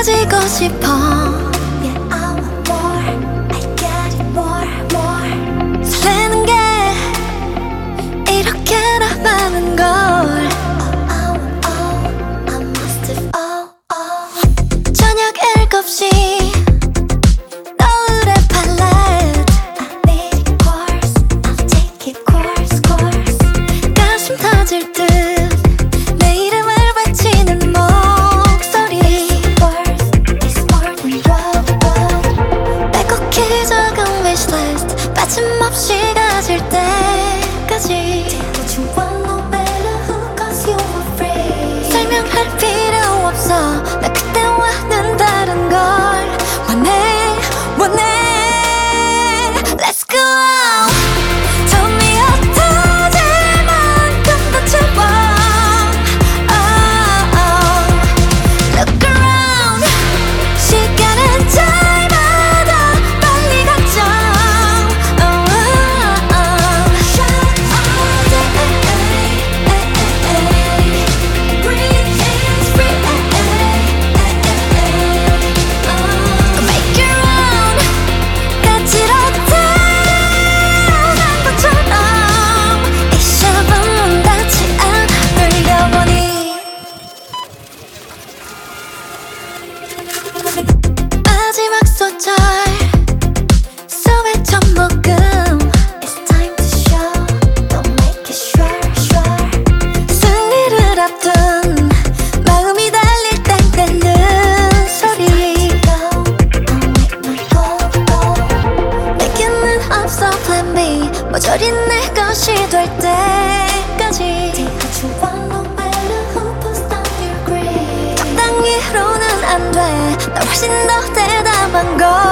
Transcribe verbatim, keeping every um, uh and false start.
가지고 싶어. Yeah, I want more, I got it more, more. 설레는 게 이렇게나 많은 걸. Oh, I want all, I must have all, all. 저녁 일곱 시 노을의 팔레트. I need it course, I'll take it course, course. 가슴 터질 듯 내 이름을 외치는 목소리. It's more than love, love. 빼곡히 적은 wishlist 빠짐없이 가질 때까지. What you want, no matter who, cause you are free. 설명할 필요 없어. 나 그때와는 다른 걸 원해 원해. Let's go. tom이 흩어질 만큼 더 채워. oh, oh. Look around. 시간은 잘마다 빨리 가죠. oh, oh, oh. Shine all day, breathe in free. Go make your own. 까지렇다 난 것처럼 이 샵은 문 닫지 않을 영원히. 마지막 소절 소외 첫 녹음. It's time to show, don't make it sure, sure. 승리를 앞둔 마음이 달릴 땐 떼는 소리. Go, I'll make my goal, goal. 내게는 없어 plan B. 모조리 내 것이 될 때까지. Take what you want, no matter who puts down your grade. 적당히로는 안 돼. 나 훨씬 더 대담한 걸